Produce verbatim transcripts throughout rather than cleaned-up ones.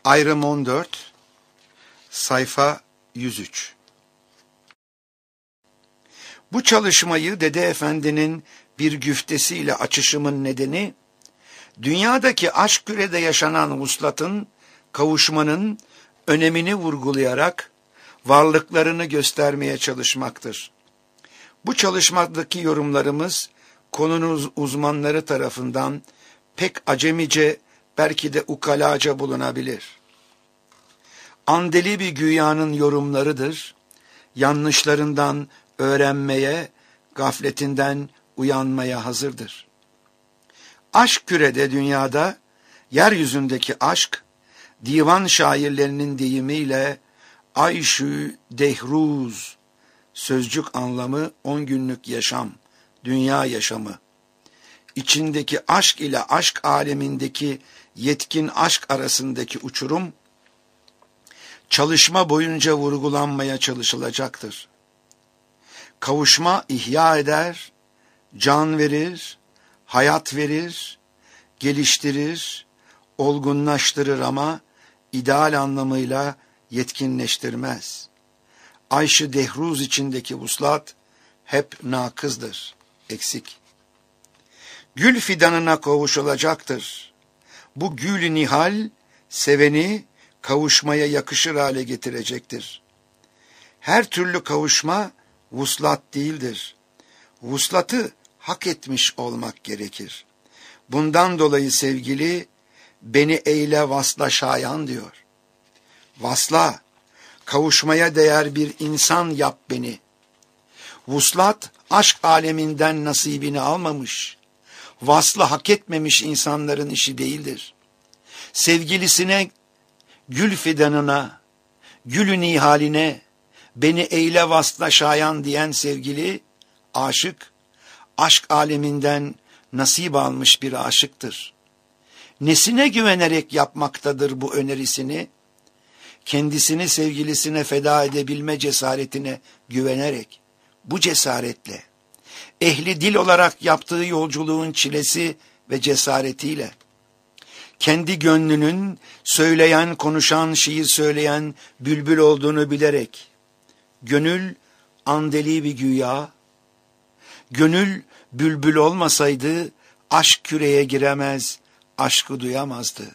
Ayrım on dört, sayfa yüz üç. Bu çalışmayı Dede Efendi'nin bir güftesiyle açışımın nedeni, dünyadaki aşk kürede yaşanan vuslatın, kavuşmanın önemini vurgulayarak varlıklarını göstermeye çalışmaktır. Bu çalışmadaki yorumlarımız, konunun uzmanları tarafından pek acemice, belki de ukalaca bulunabilir. Andeli bir güyanın yorumlarıdır, yanlışlarından öğrenmeye, gafletinden uyanmaya hazırdır. Aşk kürede dünyada, yeryüzündeki aşk, divan şairlerinin deyimiyle Ayşü Dehruz, sözcük anlamı on günlük yaşam, dünya yaşamı. İçindeki aşk ile aşk alemindeki yetkin aşk arasındaki uçurum, çalışma boyunca vurgulanmaya çalışılacaktır. Kavuşma ihya eder, can verir, hayat verir, geliştirir, olgunlaştırır ama ideal anlamıyla yetkinleştirmez. Ayşe Dehruz içindeki vuslat hep nakızdır, eksik. Gül fidanına kavuşulacaktır. Bu gül nihal, seveni kavuşmaya yakışır hale getirecektir. Her türlü kavuşma vuslat değildir. Vuslatı hak etmiş olmak gerekir. Bundan dolayı sevgili, beni eyle vasla şayan diyor. Vasla, kavuşmaya değer bir insan yap beni. Vuslat, aşk aleminden nasibini almamış, vaslı hak etmemiş insanların işi değildir. Sevgilisine, gül fidanına, gülü nihaline, beni eyle vasla şayan diyen sevgili, aşık, aşk aleminden nasip almış bir aşıktır. Nesine güvenerek yapmaktadır bu önerisini? Kendisini sevgilisine feda edebilme cesaretine güvenerek, bu cesaretle, ehli dil olarak yaptığı yolculuğun çilesi ve cesaretiyle, kendi gönlünün söyleyen, konuşan, şiir söyleyen bülbül olduğunu bilerek, gönül andeli bir güya, gönül bülbül olmasaydı aşk küreye giremez, aşkı duyamazdı.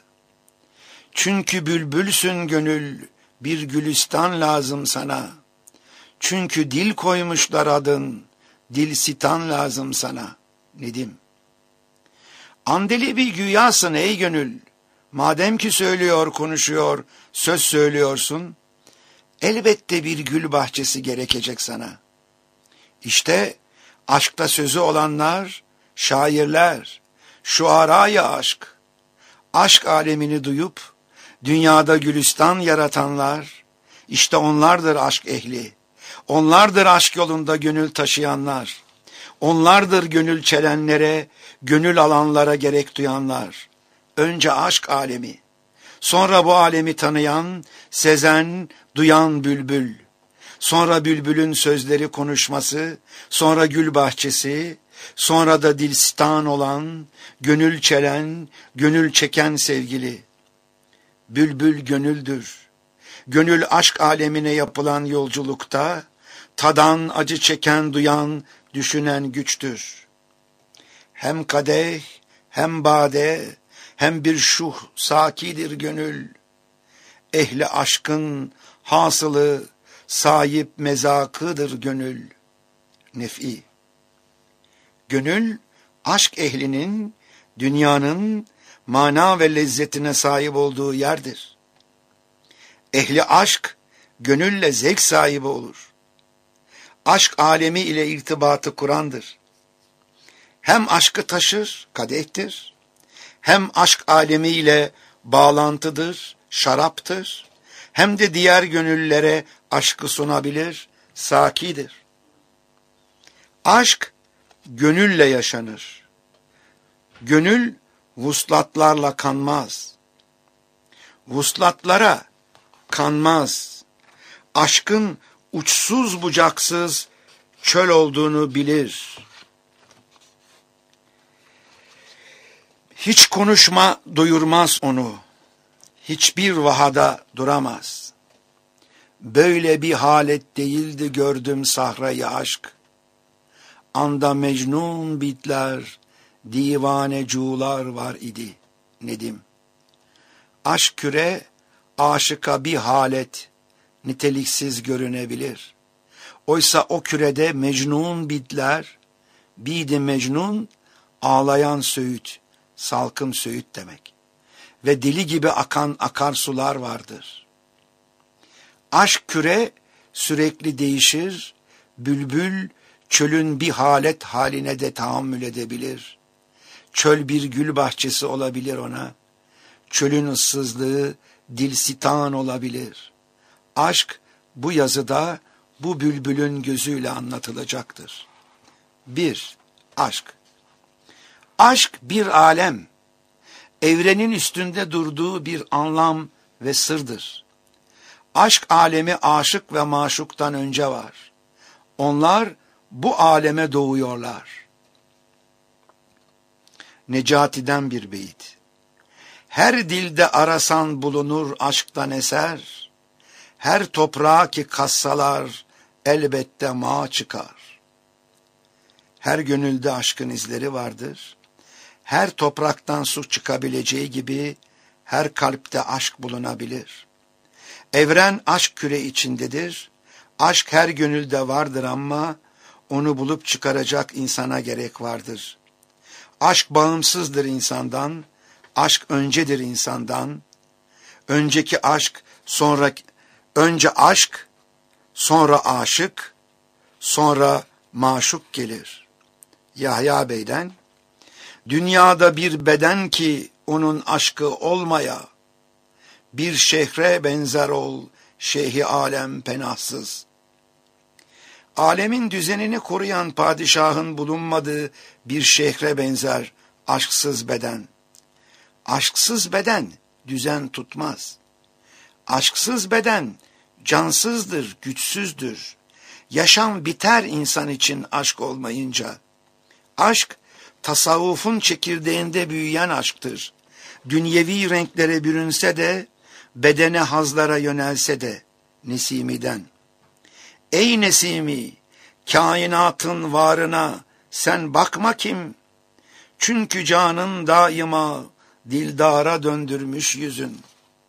Çünkü bülbülsün gönül, bir gülistan lazım sana. Çünkü dil koymuşlar adın, dilsitan lazım sana. Nedim. Andeli bir güyasın ey gönül. Madem ki söylüyor, konuşuyor, söz söylüyorsun, elbette bir gül bahçesi gerekecek sana. İşte aşkta sözü olanlar, şairler, şuaraya aşk, aşk alemini duyup, dünyada gülistan yaratanlar, işte onlardır aşk ehli, onlardır aşk yolunda gönül taşıyanlar, onlardır gönül çelenlere, gönül alanlara gerek duyanlar. Önce aşk alemi, sonra bu alemi tanıyan, sezen, duyan bülbül, sonra bülbülün sözleri konuşması, sonra gül bahçesi, sonra da dilstan olan, gönül çelen, gönül çeken sevgili. Bülbül gönüldür. Gönül aşk alemine yapılan yolculukta, tadan, acı çeken, duyan, düşünen güçtür. Hem kadeh, hem bade, hem bir şuh sakidir gönül. Ehli aşkın hasılı, sahip mezakıdır gönül. Nef'i. Gönül, aşk ehlinin, dünyanın mana ve lezzetine sahip olduğu yerdir. Ehli aşk, gönülle zevk sahibi olur. Aşk alemi ile irtibatı kurandır. Hem aşkı taşır, kadehtir, hem aşk alemi ile bağlantıdır, şaraptır, hem de diğer gönüllere aşkı sunabilir, sakidir. Aşk, gönülle yaşanır. Gönül, vuslatlarla kanmaz. Vuslatlara kanmaz. Aşkın uçsuz bucaksız çöl olduğunu bilir. Hiç konuşma doyurmaz onu. hiçbir vahada duramaz. Böyle bir halet değildi gördüm sahrayı aşk. Anda mecnun bitler, divanecular var idi Nedim. Aşk küre, aşıka bir halet, niteliksiz görünebilir. Oysa o kürede mecnun bitler, bidi mecnun, ağlayan söğüt, salkım söğüt demek. Ve deli gibi akan akarsular vardır. Aşk küre sürekli değişir, bülbül çölün bir halet haline de tahammül edebilir. Çöl bir gül bahçesi olabilir ona. Çölün ıssızlığı dilsitan olabilir. Aşk bu yazıda bu bülbülün gözüyle anlatılacaktır. Bir, aşk. Aşk bir alem, evrenin üstünde durduğu bir anlam ve sırdır. Aşk alemi aşık ve maşuktan önce var. Onlar bu aleme doğuyorlar. Necati'den bir beyit. Her dilde arasan bulunur aşktan eser. Her toprağa ki kassalar elbette ma çıkar. Her gönülde aşkın izleri vardır. Her topraktan su çıkabileceği gibi her kalpte aşk bulunabilir. Evren aşk küre içindedir. Aşk her gönülde vardır ama onu bulup çıkaracak insana gerek vardır. Aşk bağımsızdır insandan, aşk öncedir insandan. Önceki aşk, sonra önce aşk, sonra aşık, sonra maşuk gelir. Yahya Bey'den, dünyada bir beden ki onun aşkı olmaya, bir şehre benzer ol, şeyhi alem penahsız. Alemin düzenini koruyan padişahın bulunmadığı bir şehre benzer aşksız beden. Aşksız beden düzen tutmaz. Aşksız beden cansızdır, güçsüzdür. Yaşam biter insan için aşk olmayınca. Aşk, tasavvufun çekirdeğinde büyüyen aşktır. Dünyevi renklere bürünse de, bedene hazlara yönelse de, Nesimi'den. Ey Nesimi, kainatın varına sen bakma kim? Çünkü canın daima dildara döndürmüş yüzün.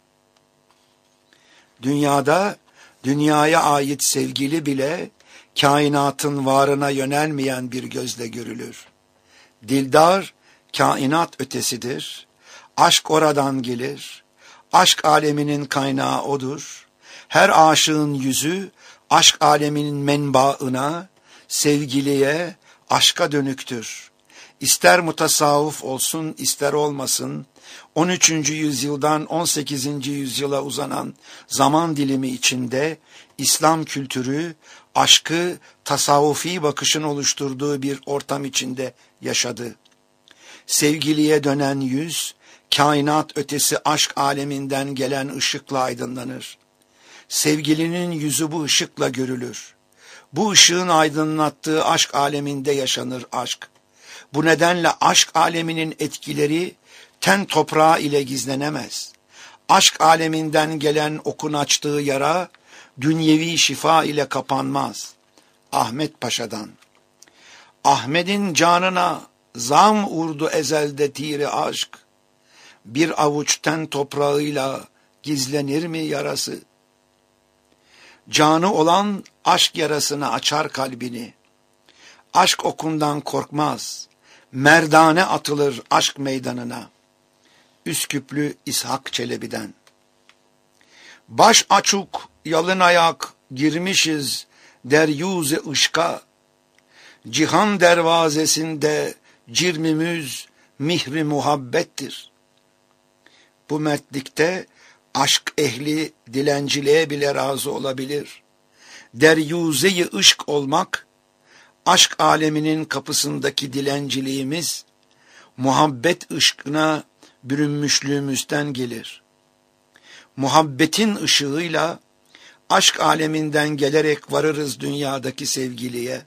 Dünyada, dünyaya ait sevgili bile, kainatın varına yönelmeyen bir gözle görülür. Dildar, kainat ötesidir. Aşk oradan gelir. Aşk aleminin kaynağı odur. Her aşığın yüzü, aşk aleminin menbaına, sevgiliye, aşka dönüktür. İster mutasavvuf olsun, ister olmasın, on üçüncü yüzyıldan on sekizinci yüzyıla uzanan zaman dilimi içinde İslam kültürü, aşkı tasavvufi bakışın oluşturduğu bir ortam içinde yaşadı. Sevgiliye dönen yüz, kainat ötesi aşk aleminden gelen ışıkla aydınlanır. Sevgilinin yüzü bu ışıkla görülür. Bu ışığın aydınlattığı aşk aleminde yaşanır aşk. Bu nedenle aşk aleminin etkileri ten toprağı ile gizlenemez. Aşk aleminden gelen okun açtığı yara, dünyevi şifa ile kapanmaz. Ahmet Paşa'dan. Ahmet'in canına zam urdu ezelde tiri aşk. Bir avuç ten toprağıyla gizlenir mi yarası? Canı olan aşk yarasını açar kalbini. Aşk okundan korkmaz. Merdane atılır aşk meydanına. Üsküplü İshak Çelebi'den. Baş açuk, yalın ayak girmişiz deryuze ışka. Cihan dervazesinde cirmimiz mihri muhabbettir. Bu mertlikte aşk ehli dilenciliğe bile razı olabilir. Deryuze-i ışk olmak, aşk aleminin kapısındaki dilenciliğimiz, muhabbet ışkına bürünmüşlüğümüzden gelir. Muhabbetin ışığıyla aşk aleminden gelerek varırız dünyadaki sevgiliye.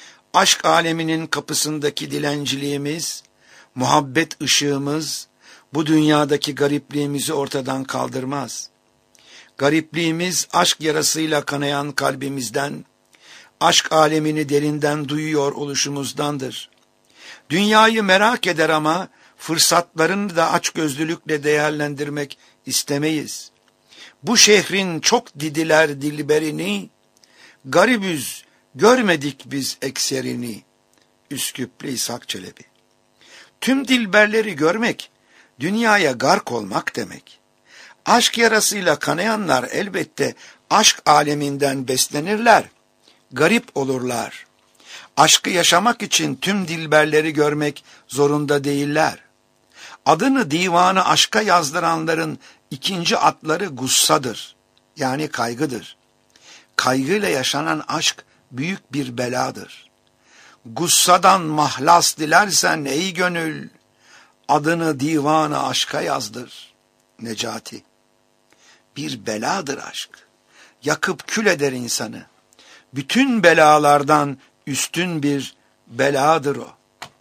Aşk aleminin kapısındaki dilenciliğimiz, muhabbet ışığımız, bu dünyadaki garipliğimizi ortadan kaldırmaz. Garipliğimiz aşk yarasıyla kanayan kalbimizden, aşk alemini derinden duyuyor oluşumuzdandır. Dünyayı merak eder ama fırsatlarını da açgözlülükle değerlendirmek istemeyiz. Bu şehrin çok didiler dilberini, garibüz görmedik biz ekserini. Üsküplü İshak Çelebi. Tüm dilberleri görmek, dünyaya gark olmak demek. Aşk yarasıyla kanayanlar elbette aşk aleminden beslenirler, garip olurlar. Aşkı yaşamak için tüm dilberleri görmek zorunda değiller. Adını divanı aşka yazdıranların ikinci atları gussadır, yani kaygıdır. Kaygıyla yaşanan aşk büyük bir beladır. Gussadan mahlas dilersen ey gönül, adını divanı aşka yazdır. Necati. Bir beladır aşk. Yakıp kül eder insanı. Bütün belalardan üstün bir beladır o.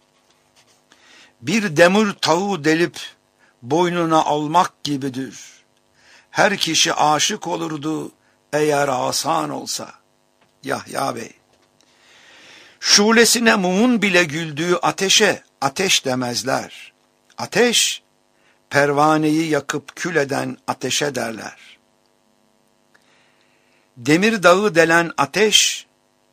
Bir demir tağı delip boynuna almak gibidir. Her kişi aşık olurdu eğer asan olsa. Yahya Bey. Şulesine mumun bile güldüğü ateşe ateş demezler. Ateş, pervaneyi yakıp kül eden ateşe derler. Demir dağı delen ateş,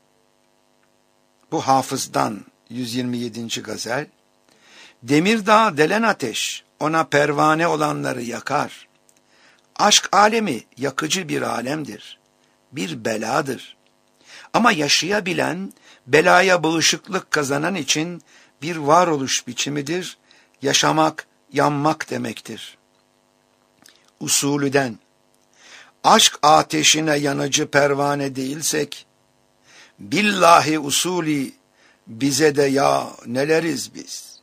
bu Hafız'dan yüz yirmi yedinci gazel, demir dağı delen ateş ona pervane olanları yakar. Aşk alemi yakıcı bir alemdir, bir beladır. Ama yaşayabilen, belaya bağışıklık kazanan için bir varoluş biçimidir, yaşamak, yanmak demektir. Usulüden, aşk ateşine yanıcı pervane değilsek, billahi usulü bize de ya neleriz biz.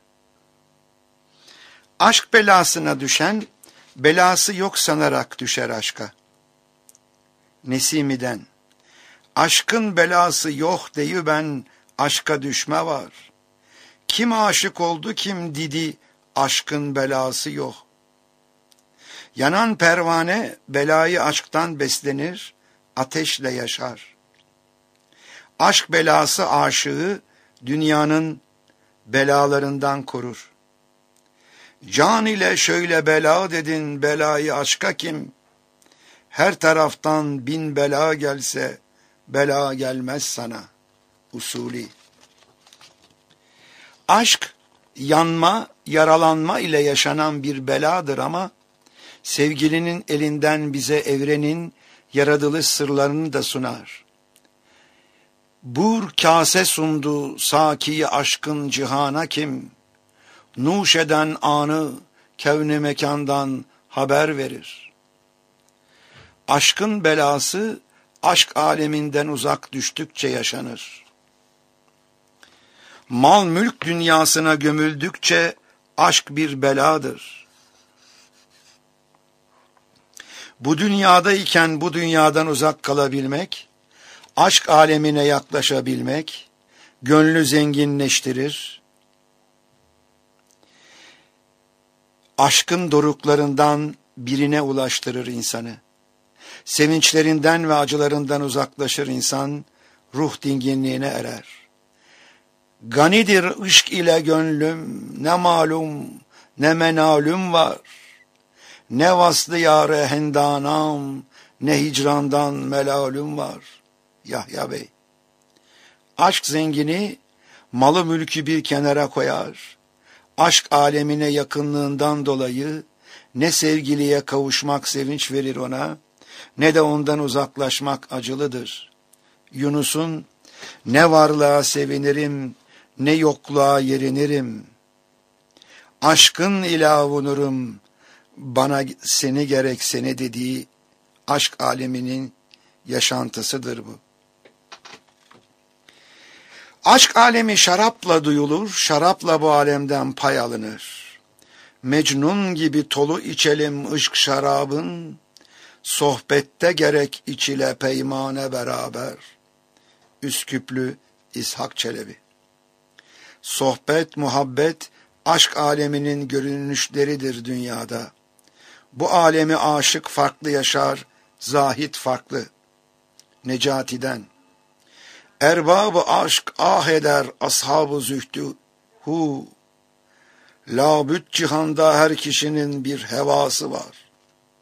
Aşk belasına düşen, belası yok sanarak düşer aşka. Nesimi'den, aşkın belası yok deyi ben, aşka düşme var. Kim aşık oldu kim didi, aşkın belası yok. Yanan pervane belayı aşktan beslenir, ateşle yaşar. Aşk belası aşığı dünyanın belalarından korur. Can ile şöyle bela dedin, belayı aşka kim? Her taraftan bin bela gelse, bela gelmez sana. Usulü. Aşk, yanma, yaralanma ile yaşanan bir beladır ama, sevgilinin elinden bize evrenin yaratılış sırlarını da sunar. Bur kase sundu sakiyi aşkın cihana kim? Nuş eden anı kevni mekandan haber verir. Aşkın belası aşk aleminden uzak düştükçe yaşanır. Mal mülk dünyasına gömüldükçe aşk bir beladır. Bu dünyadayken bu dünyadan uzak kalabilmek, aşk alemine yaklaşabilmek, gönlü zenginleştirir. Aşkın doruklarından birine ulaştırır insanı. Sevinçlerinden ve acılarından uzaklaşır insan, ruh dinginliğine erer. Ganidir ışk ile gönlüm, ne malum ne menalüm var. Ne vaslı yâre hendanam, ne hicrandan melalüm var. Yahya Bey. Aşk zengini malı mülkü bir kenara koyar. Aşk alemine yakınlığından dolayı ne sevgiliye kavuşmak sevinç verir ona, ne de ondan uzaklaşmak acılıdır. Yunus'un ne varlığa sevinirim, ne yokluğa yerinirim. Aşkın ile avunurum, bana seni gerek seni dediği aşk aleminin yaşantısıdır bu. Aşk alemi şarapla duyulur, şarapla bu alemden pay alınır. Mecnun gibi tolu içelim ışk şarabın, sohbette gerek içile peymane beraber. Üsküplü İshak Çelebi. Sohbet, muhabbet, aşk aleminin görünüşleridir dünyada. Bu alemi aşık farklı yaşar, zahit farklı. Necati'den. Erbab-ı aşk ah eder ashab-ı zühdü hu. Labüt cihanda her kişinin bir hevası var.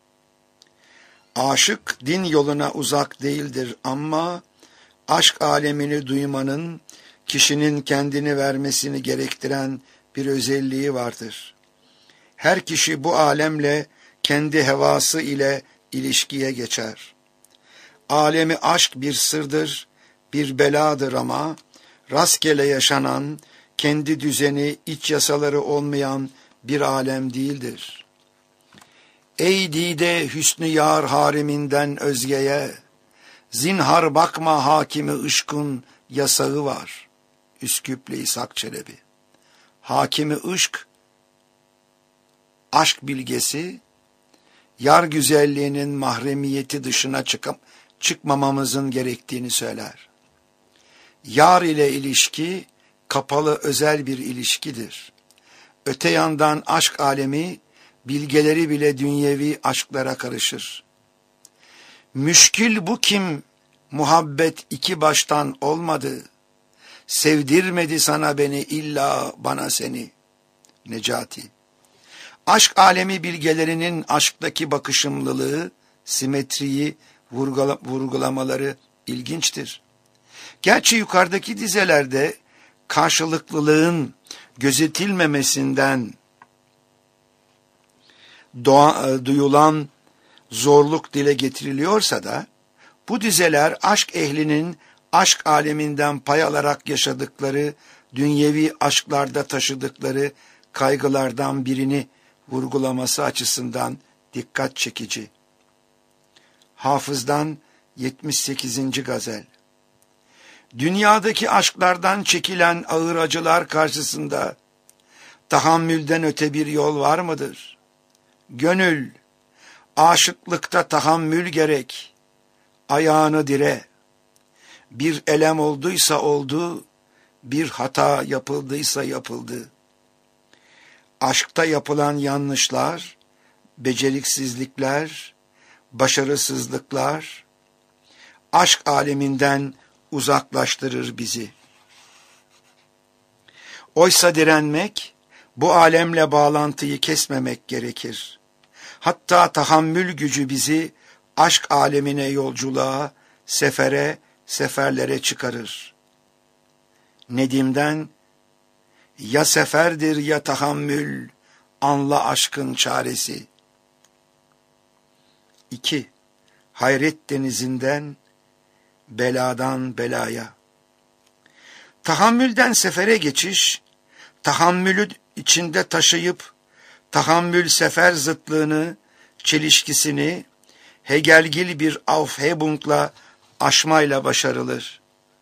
Aşık din yoluna uzak değildir ama aşk alemini duymanın kişinin kendini vermesini gerektiren bir özelliği vardır. Her kişi bu alemle kendi hevası ile ilişkiye geçer. Alemi aşk bir sırdır, bir beladır ama rastgele yaşanan, kendi düzeni, iç yasaları olmayan bir alem değildir. Ey dide hüsnü yar hariminden özgeye, zinhar bakma hakimi ışkın yasağı var. Üsküplü İshak Çelebi. Hakimi ışk, aşk bilgesi, yar güzelliğinin mahremiyeti dışına çıkıp çıkmamamızın gerektiğini söyler. Yar ile ilişki, kapalı özel bir ilişkidir. Öte yandan aşk alemi, bilgeleri bile dünyevi aşklara karışır. Müşkil bu kim, muhabbet iki baştan olmadı. Sevdirmedi sana beni illa bana seni. Necati. Aşk alemi bilgelerinin aşktaki bakışımlılığı, simetriyi vurgula, vurgulamaları ilginçtir. Gerçi yukarıdaki dizelerde karşılıklılığın gözetilmemesinden doğa, duyulan zorluk dile getiriliyorsa da bu dizeler aşk ehlinin aşk aleminden pay alarak yaşadıkları, dünyevi aşklarda taşıdıkları kaygılardan birini vurgulaması açısından dikkat çekici. Hafız'dan yetmiş sekizinci gazel. Dünyadaki aşklardan çekilen ağır acılar karşısında tahammülden öte bir yol var mıdır? Gönül, aşıklıkta tahammül gerek, ayağını dire. Bir elem olduysa oldu, bir hata yapıldıysa yapıldı. Aşkta yapılan yanlışlar, beceriksizlikler, başarısızlıklar, aşk aleminden uzaklaştırır bizi. Oysa direnmek, bu alemle bağlantıyı kesmemek gerekir. Hatta tahammül gücü bizi aşk alemine yolculuğa, sefere, seferlere çıkarır. Nedim'den, ya seferdir ya tahammül, anla aşkın çaresi. İki. Hayret denizinden, beladan belaya. Tahammülden sefere geçiş, tahammülü içinde taşıyıp, tahammül sefer zıtlığını, çelişkisini, Hegelgil bir Aufhebung'la aşmayla başarılır.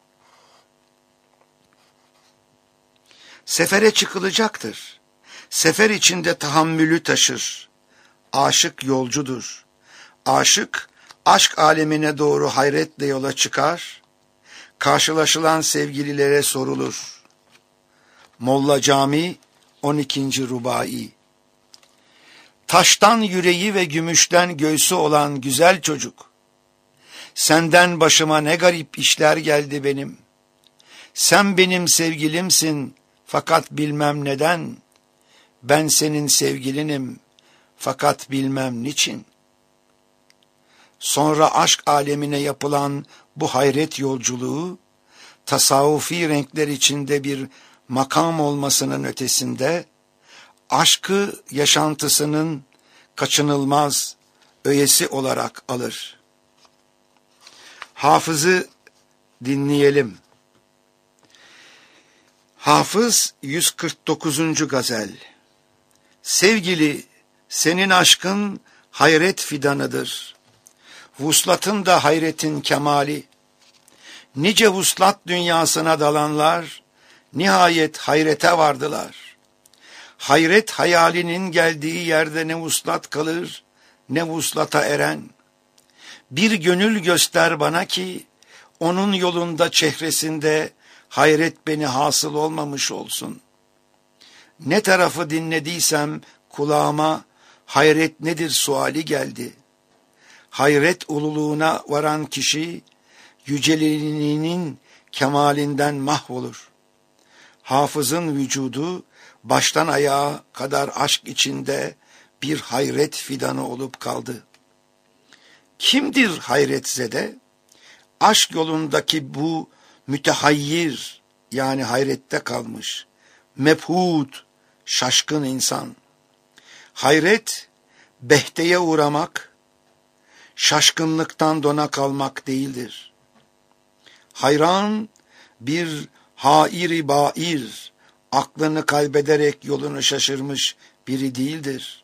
Sefere çıkılacaktır. Sefer içinde tahammülü taşır. Aşık yolcudur. Aşık, aşk alemine doğru hayretle yola çıkar. Karşılaşılan sevgililere sorulur. Molla Cami on ikinci Rubai. Taştan yüreği ve gümüşten göğsü olan güzel çocuk. Senden başıma ne garip işler geldi benim. Sen benim sevgilimsin fakat bilmem neden. Ben senin sevgilinim fakat bilmem niçin. Sonra aşk alemine yapılan bu hayret yolculuğu, tasavvufi renkler içinde bir makam olmasının ötesinde, aşkı yaşantısının kaçınılmaz öğesi olarak alır. Hafız'ı dinleyelim. Hafız yüz kırk dokuzuncu gazel. Sevgili, senin aşkın hayret fidanıdır. Vuslatın da hayretin kemali. Nice vuslat dünyasına dalanlar, nihayet hayrete vardılar. Hayret hayalinin geldiği yerde ne vuslat kalır, ne vuslata eren. Bir gönül göster bana ki, onun yolunda çehresinde hayret beni hasıl olmamış olsun. Ne tarafı dinlediysem kulağıma hayret nedir suali geldi. Hayret ululuğuna varan kişi yüceliğinin kemalinden mahvolur. Hafızın vücudu baştan ayağa kadar aşk içinde bir hayret fidanı olup kaldı. Kimdir hayretzede? Aşk yolundaki bu mütehayyir, yani hayrette kalmış, mebhut, şaşkın insan. Hayret, behteye uğramak, şaşkınlıktan dona kalmak değildir. Hayran, bir hairi bair, aklını kaybederek yolunu şaşırmış biri değildir.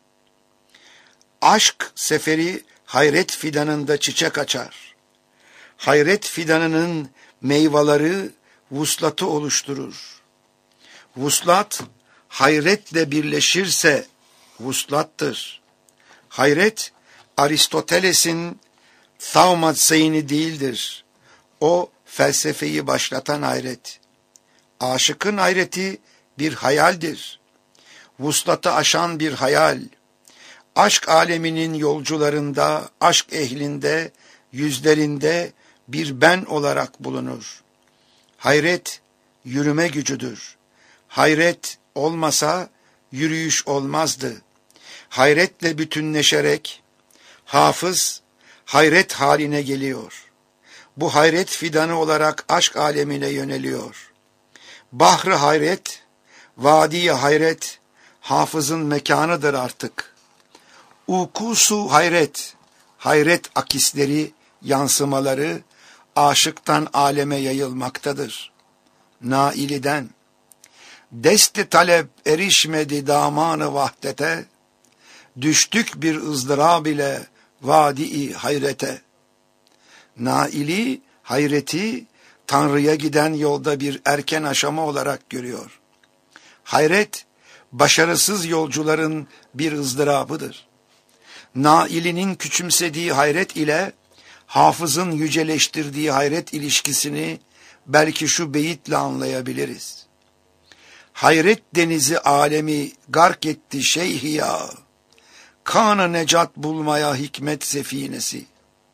Aşk seferi hayret fidanında çiçek açar. Hayret fidanının meyveleri vuslatı oluşturur. Vuslat, hayretle birleşirse vuslattır. Hayret, Aristoteles'in thaumatseyni değildir. O felsefeyi başlatan hayret. Aşıkın hayreti bir hayaldir. Vuslatı aşan bir hayal. Aşk aleminin yolcularında, aşk ehlinde, yüzlerinde bir ben olarak bulunur. Hayret, yürüme gücüdür. Hayret olmasa yürüyüş olmazdı. Hayretle bütünleşerek, hafız, hayret haline geliyor. Bu hayret fidanı olarak aşk alemine yöneliyor. Bahri hayret, vadi hayret, hafızın mekanıdır artık. Ukusu hayret, hayret akisleri, yansımaları, aşıktan aleme yayılmaktadır. Nailiden, desti talep erişmedi damanı vahdete, düştük bir ızdırab ile vadi-i hayrete. Naili, hayreti, Tanrı'ya giden yolda bir erken aşama olarak görüyor. Hayret, başarısız yolcuların bir ızdırabıdır. Nailinin küçümsediği hayret ile hafızın yüceleştirdiği hayret ilişkisini belki şu beyitle anlayabiliriz. Hayret denizi alemi gark etti şeyh ya, kan-ı necat bulmaya hikmet sefinesi.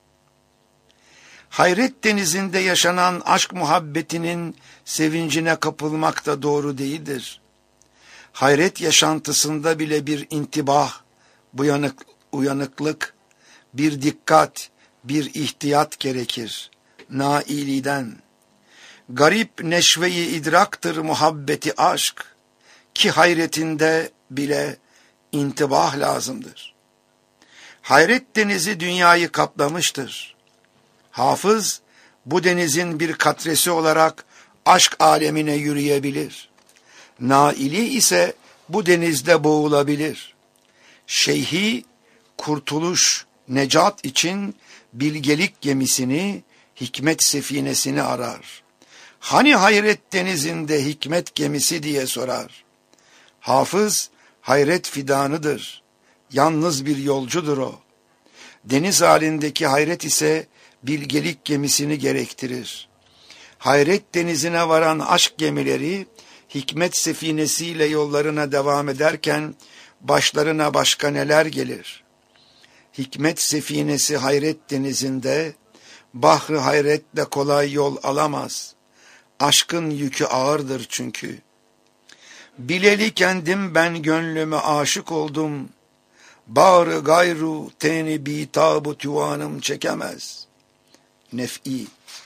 Hayret denizinde yaşanan aşk muhabbetinin sevincine kapılmak da doğru değildir. Hayret yaşantısında bile bir intibah, uyanık, uyanıklık, bir dikkat, bir ihtiyat gerekir. Nailiden, garip neşve-i idraktır muhabbeti aşk, ki hayretinde bile intibah lazımdır. Hayret denizi dünyayı kaplamıştır. Hafız, bu denizin bir katresi olarak aşk alemine yürüyebilir. Naili ise bu denizde boğulabilir. Şeyhi, kurtuluş, necat için bilgelik gemisini, hikmet sefinesini arar. Hani hayret denizinde hikmet gemisi diye sorar. Hafız, hayret fidanıdır. Yalnız bir yolcudur o. Deniz halindeki hayret ise bilgelik gemisini gerektirir. Hayret denizine varan aşk gemileri, hikmet sefinesiyle yollarına devam ederken, başlarına başka neler gelir? Hikmet sefinesi hayret denizinde, bahri hayretle kolay yol alamaz. Aşkın yükü ağırdır çünkü. Bileli kendim ben gönlüme aşık oldum. Bağrı gayru teni bitabu tüvanım çekemez. Nef'i.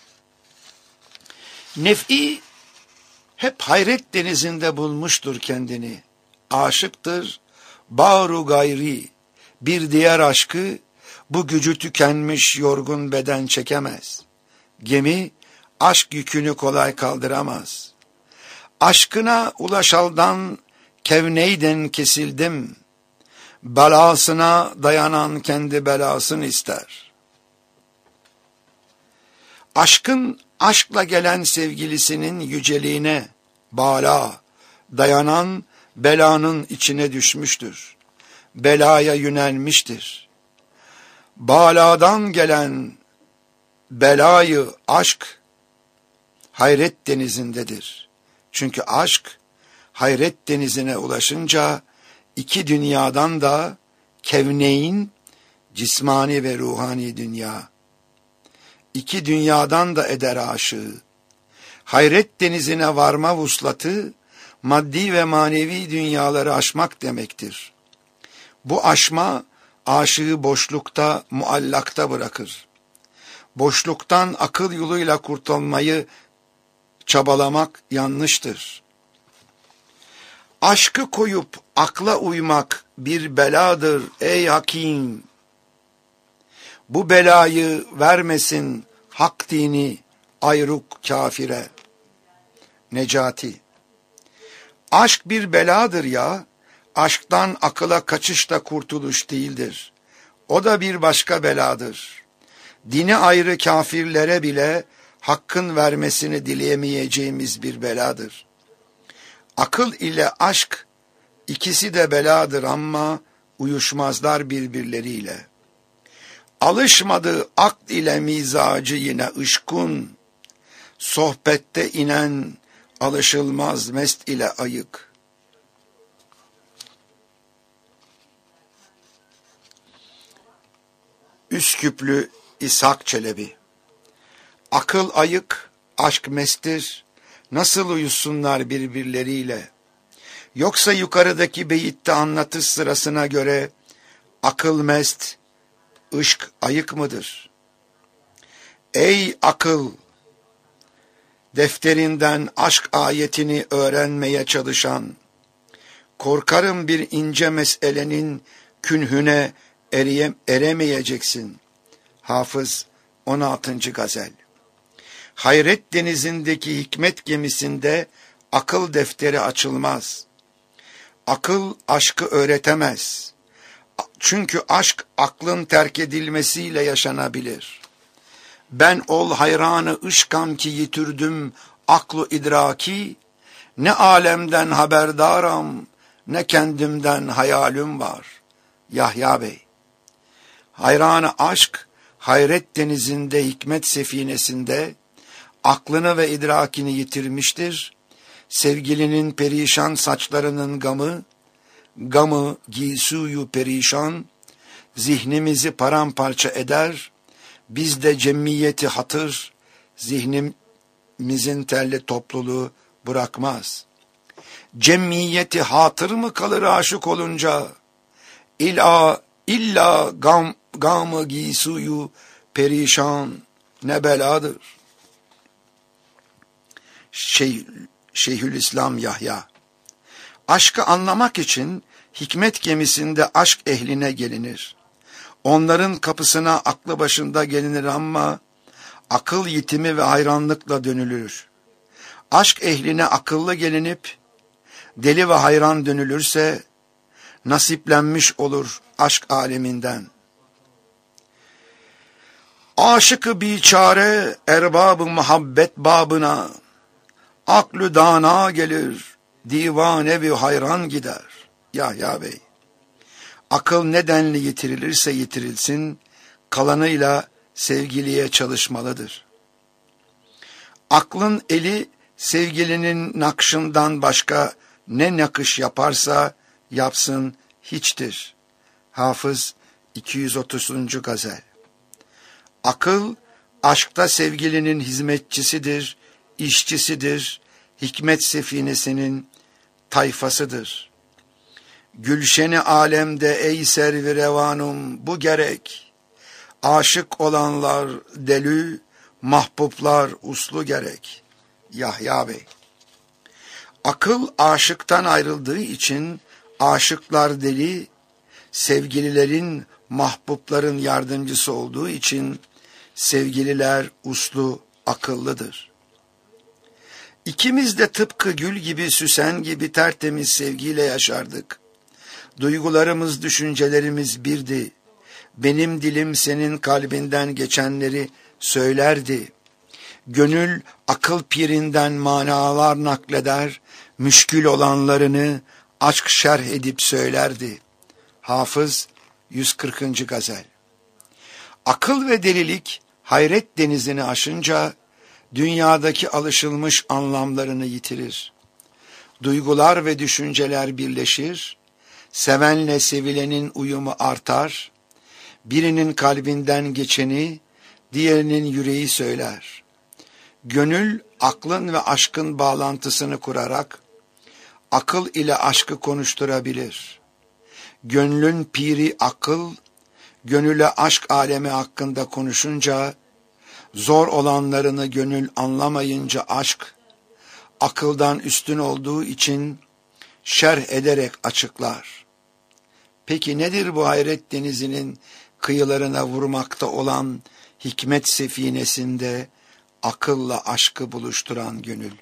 Nef'i hep hayret denizinde bulmuştur kendini. Aşıktır, bağru gayri, bir diğer aşkı bu gücü tükenmiş yorgun beden çekemez. Gemi aşk yükünü kolay kaldıramaz. Aşkına ulaşaldan kevneyden kesildim. Belasına dayanan kendi belasını ister. Aşkın aşkla gelen sevgilisinin yüceliğine bala, dayanan belanın içine düşmüştür. Belaya yönelmiştir. Baladan gelen belayı aşk hayret denizindedir. Çünkü aşk hayret denizine ulaşınca iki dünyadan da kevneyn, cismani ve ruhani dünya, iki dünyadan da eder aşığı. Hayret denizine varma vuslatı, maddi ve manevi dünyaları aşmak demektir. Bu aşma, aşığı boşlukta, muallakta bırakır. Boşluktan akıl yoluyla kurtulmayı çabalamak yanlıştır. Aşkı koyup akla uymak bir beladır ey hakim. Bu belayı vermesin hak dini ayruk kafire. Necati. Aşk bir beladır ya, aşktan akıla kaçış da kurtuluş değildir. O da bir başka beladır. Dini ayrı kafirlere bile hakkın vermesini dileyemeyeceğimiz bir beladır. Akıl ile aşk ikisi de beladır ama uyuşmazlar birbirleriyle. Alışmadı akl ile mizacı yine ışkun, sohbette inen alışılmaz mest ile ayık. Üsküplü İshak Çelebi. Akıl ayık, aşk mestir, nasıl uyusunlar birbirleriyle? Yoksa yukarıdaki beyitte anlatış sırasına göre akıl mest, ışk ayık mıdır? Ey akıl! Defterinden aşk ayetini öğrenmeye çalışan, korkarım bir ince meselenin künhüne eriyem, eremeyeceksin. Hafız on altıncı Gazel. Hayret denizindeki hikmet gemisinde akıl defteri açılmaz. Akıl aşkı öğretemez. Çünkü aşk aklın terk edilmesiyle yaşanabilir. Ben ol hayranı ışkam ki yitürdüm aklı idraki, ne alemden haberdaram, ne kendimden hayalim var. Yahya Bey. Hayranı aşk, hayret denizinde hikmet sefinesinde aklını ve idrakini yitirmiştir. Sevgilinin perişan saçlarının gamı, gamı giysuyu perişan, zihnimizi paramparça eder. Biz de cemiyeti hatır, zihnimizin telli topluluğu bırakmaz. Cemiyeti hatır mı kalır aşık olunca? İlla, illa gam, gamı giysuyu perişan ne beladır. Şey, Şeyhülislam Yahya. Aşkı anlamak için hikmet gemisinde aşk ehline gelinir. Onların kapısına aklı başında gelinir ama akıl yitimi ve hayranlıkla dönülür. Aşk ehline akıllı gelinip deli ve hayran dönülürse nasiplenmiş olur aşk aleminden. Aşık-ı biçare erbab-ı muhabbet babına, aklü dana gelir, divane ve hayran gider. Yahya Bey. Akıl nedenli yitirilirse yitirilsin, kalanıyla sevgiliye çalışmalıdır. Aklın eli sevgilinin nakşından başka ne nakış yaparsa yapsın hiçtir. Hafız iki yüz otuzuncu Gazel. Akıl aşkta sevgilinin hizmetçisidir, işçisidir, hikmet sefinesinin tayfasıdır. Gülşeni alemde ey servi revanum bu gerek. Aşık olanlar delü, mahbublar uslu gerek. Yahya Bey. Akıl aşıktan ayrıldığı için aşıklar deli, sevgililerin, mahbubların yardımcısı olduğu için sevgililer uslu, akıllıdır. İkimiz de tıpkı gül gibi, süsen gibi tertemiz sevgiyle yaşardık. Duygularımız, düşüncelerimiz birdi. Benim dilim senin kalbinden geçenleri söylerdi. Gönül akıl pirinden manalar nakleder, müşkül olanlarını aşk şerh edip söylerdi. Hafız yüz kırkıncı Gazel. Akıl ve delilik hayret denizini aşınca dünyadaki alışılmış anlamlarını yitirir. Duygular ve düşünceler birleşir, sevenle sevilenin uyumu artar, birinin kalbinden geçeni, diğerinin yüreği söyler. Gönül, aklın ve aşkın bağlantısını kurarak, akıl ile aşkı konuşturabilir. Gönlün piri akıl, gönüle aşk alemi hakkında konuşunca, zor olanlarını gönül anlamayınca aşk, akıldan üstün olduğu için şerh ederek açıklar. Peki nedir bu hayret denizinin kıyılarına vurmakta olan hikmet sefinesinde akılla aşkı buluşturan gönül?